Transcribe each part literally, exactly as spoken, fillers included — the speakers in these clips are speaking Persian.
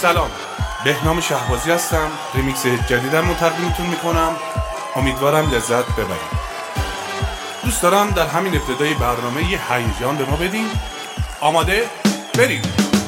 سلام، بهنام شهبازی هستم. ریمیکس جدیدم رو تقدیمتون میکنم. امیدوارم لذت ببرید. دوست دارم در همین ابتدای برنامه یه هیجان به ما بدین. آماده؟ بریم.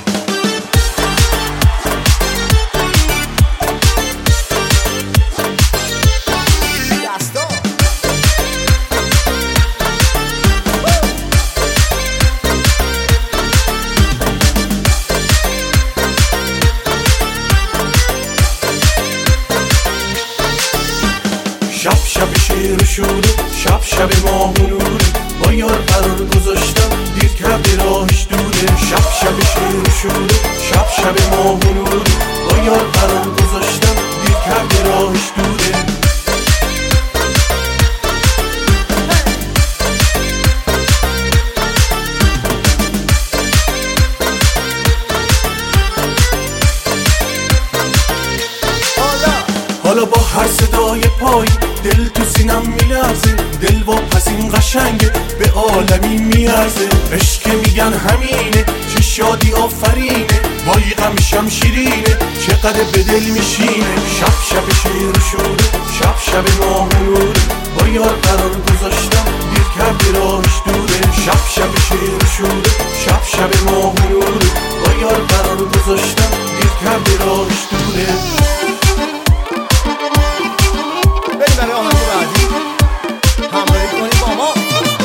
شب شب شیر شوره، شب شب ماهونوره، با یار قرار گذاشتم دیر کرده راهش دوره. شب شب شیر شوره، شب شب ماهونوره، با یار قرار گذاشتم دیر کرده راهش دوره. حالا با هر صدای پای دل تو سینم میلرزه، دل با پسین قشنگه به عالمی میارزه. عشق میگن همینه، چه شادی آفرینه، وای غمشم شیرینه، چقدر به دل میشینه. شب شب شیر شوره، شب شب ماهونوره، با یار قرار گذاشتم دیر کرده راهش دوره. شب شب شیر شوره، شب شب ماهونوره، با یار قرار گذاشتم دیر کرده راهش دوره. برای آهنگ بعدی همراهی کنید با ما.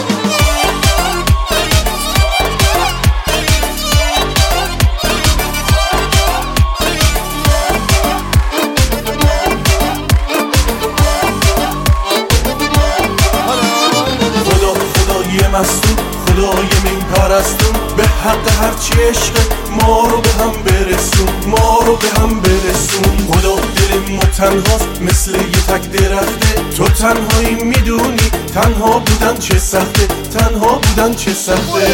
خدا خدای مستون، خدای من پرستون، به حق هرچی عشقه ما رو به هم برسون، ما رو به هم برسون. خدا دل ما تنهاست مثل یه تک درخته، تو تنهایی میدونی تنها بودن چه سخته، تنها بودن چه سخته.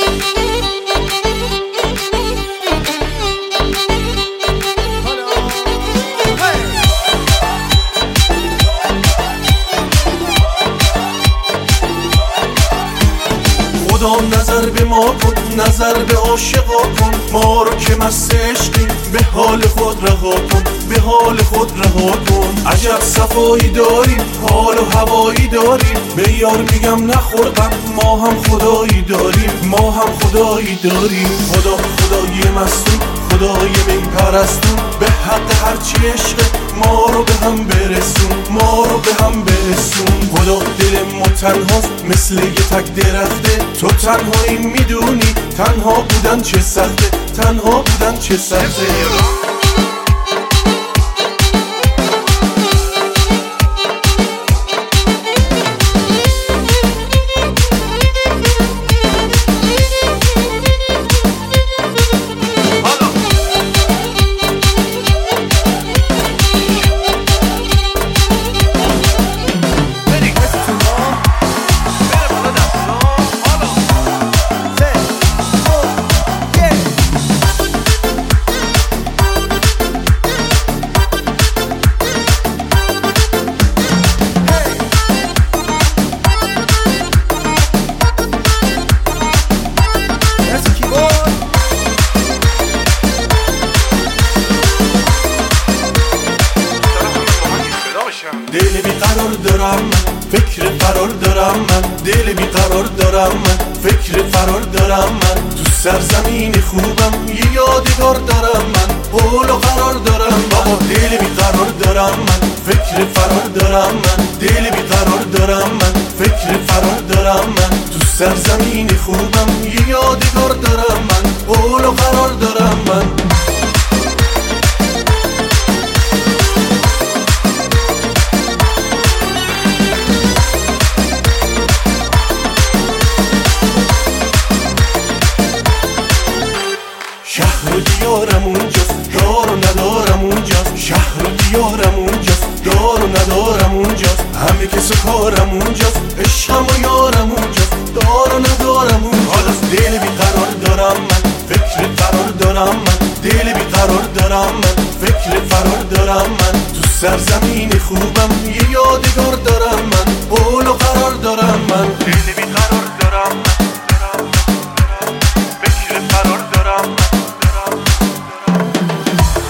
خدا نظر به ما کن، نظر به عاشقا کن، ما رو که مست عشقیم به حال خود رها کن، به حال خود رها کن. عجب صفایی داریم، حال و هوایی داریم، به یار میگم نخورقم، ما هم خدایی داریم، ما هم خدایی داریم. خدا خدای مستون، خدای من پرستون، به حق هرچی عشقه ما رو به هم برسون، ما رو به هم برسون. خدا دل ما تنهاست مثل یه تک درخته، تو تنهایی میدونی تنها بودن چه سخته، تنها بودن چه سخته. دل بیقرار دارم من، فکر فرار دارم من، دل بیقرار دارم من، فکر فرار دارم من. تو سرزمین خوبم یه یادگار دارم من، قول و قرار دارم بابا. دل بیقرار دارم من، فکر فرار دارم من، دل بیقرار دارم من، فکر فرار دارم من. تو سرزمین خوبم یه یادگار دارم من، قول و قرار دارم من. شهر و دیارم اونجاست، دار و ندارم اونجاست، شهر و دیارم اونجاست، دار و ندارم اونجاست. همه کس و کارم اونجاست، عشقم و یارم اونجاست، دار و ندارم اونجاست. دل بیقرار دارم من، فکر فرار دارم من، دل بیقرار دارم من، فکر فرار دارم من. تو سرزمین خوبم یه یادگار دارم من، قول و قرار دارم من. دل بیقرار دارم من، فکر فرار دارم من.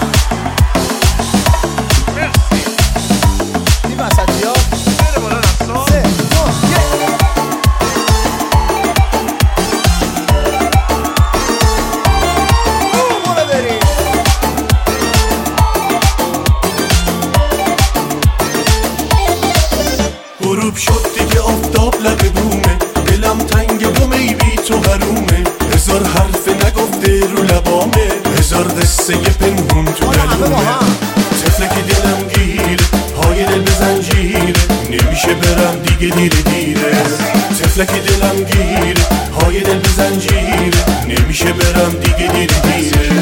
قصه پنهون تو دلونه تفلکی دلم گیره پای دل به زنجیره نمیشه برم دیگه دیره دیره تفلکی دلم گیره پای دل به زنجیره نمیشه برم دیگه دیره دیره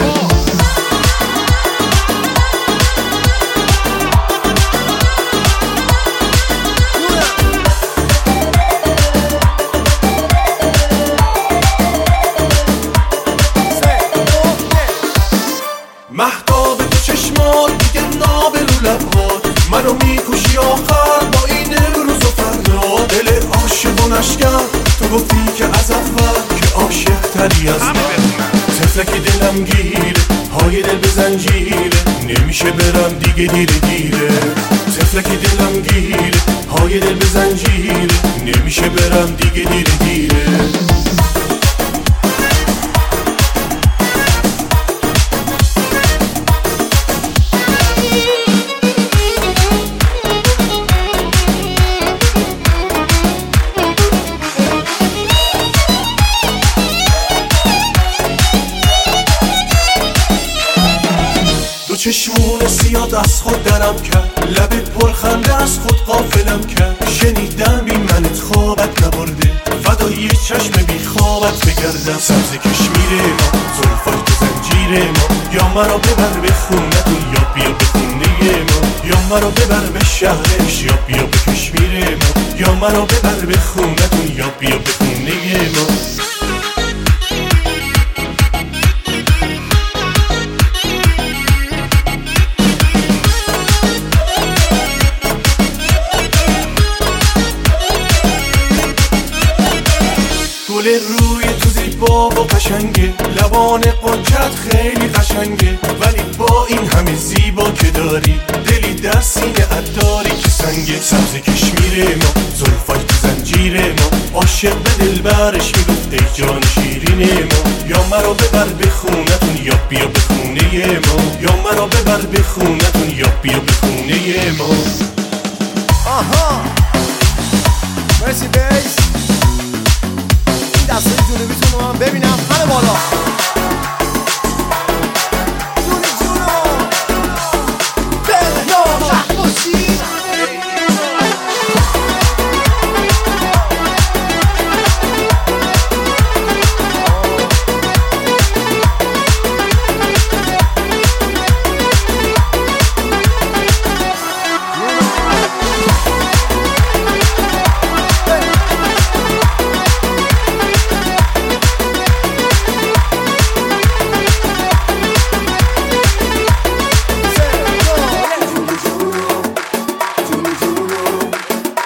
مهتاب تو چشمات دیگه ناب رو لبات منو میکشی آخر با این امروز و فردا دل عاشق و نشکن تو گفتی که از اول که عاشق تری از من تفلکی دلم گیره پای دل به زنجیره نمیشه برم دیگه دیره دیره تفلکی دلم گیره پای دل به زنجیره نمیشه برم دیگه دیره دیره چشمون سیاد از خود درم کرد لبت پرخنده از خود غافلم کرد شنیدم بی منت خوابت نبرده فدای چشم بی خوابت بگردم سبز کشمیر ما زلفای تو زنجیر ما یا مرا ببر به خونتون یا بیا به خونه ما یا مرا ببر به شهرش یا بیا به کشمیر ما یا مرا ببر به خونتون یا بیا به خونه ما گل روی تو زیبا و قشنگه لبان قنچت خیلی قشنگه ولی با این همه زیبا که داری دلی در سینه داری که سنگه سبز کشمیر ما زلفای تو زنجیر ما عاشق به دل برش میگفت ای جان شیرین ما یا مرا ببر به خونتون یا بیا به خونه ما یا مرا ببر به خونتون یا بیا به خونه ما آها مرسی بیس دستای جنوبیتون رو من ببینم همه بالا جونی جونو بلا شهباشی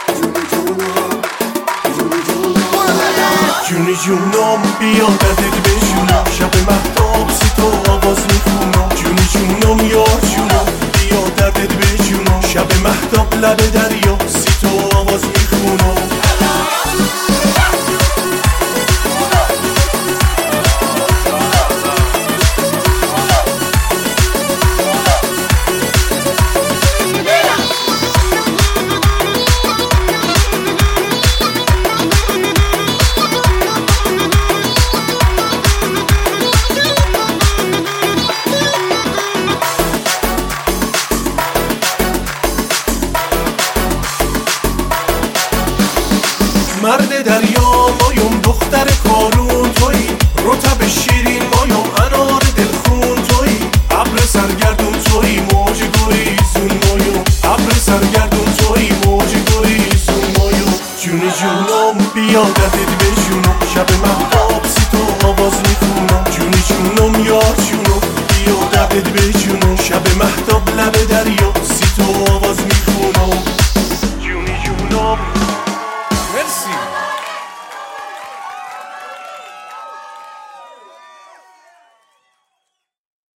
جونی جونم بیا دردت